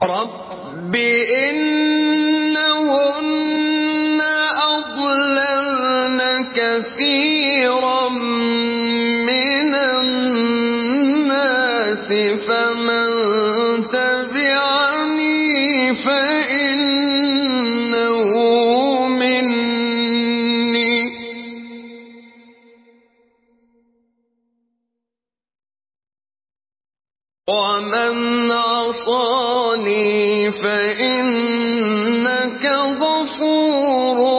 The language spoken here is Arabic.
رب إنهن أضللن كثيرا من الناس فمن تبعني فإنه مني ومن عصاني فإنك غفور